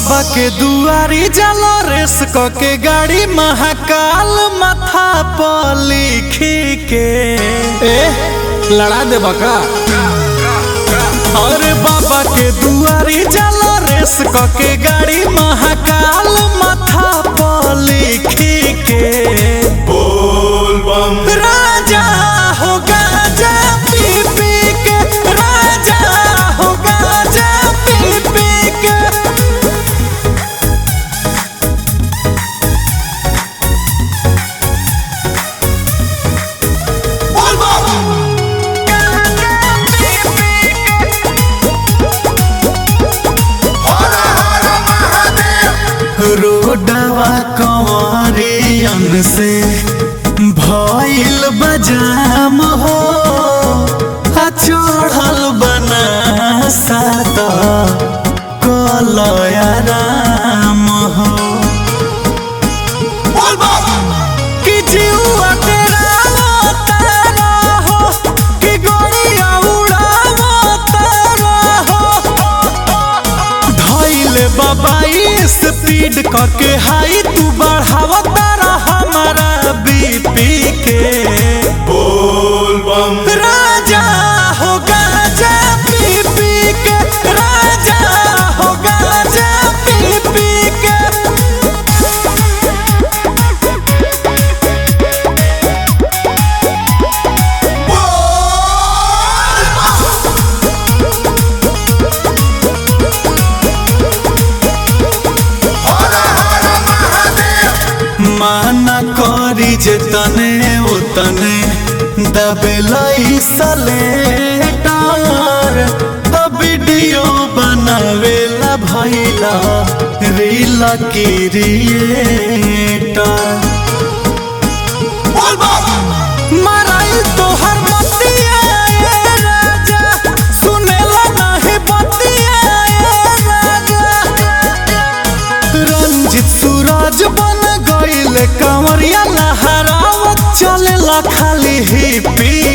बाबा के दुआरी जलो रेस क के गाड़ी महाकाल माथा पर लिखी के लड़ा दे बका। अरे बाबा के दुआरी जलो रेस क के गाड़ी महाकाल माथा पर लिखी के बोल बम राजा हो गाजा पी पी के, राजा हो गाजा पी पी के। बोल बम हर हर महादेव। रोडवा कंवरियन से भइल बजाम हो, चढ़ल बना सात कलया राम हो बोल बम कि जीवा तेरा तारा हो, कि गोड़िया उड़ावा तारा हो। धइले बाबा स्पीड करके हाई तू बढ़ावा तारा हमारा बीपी के। बोल बम राजा हो गाजा पी पी के, राजा हो गाजा पी पी के। हर हर महादेव। माना करी जे तने उतने दबेलाई सलेटर, वीडियो बनावेला भइला रील क्रिएटर। बोल बम मराई तोहर मतिया ए राजा, सुनेला नहीं बतिया ए राजा। रंजित सूरज बन गइल कंवरिया लहरावत चलेला खाली ही पी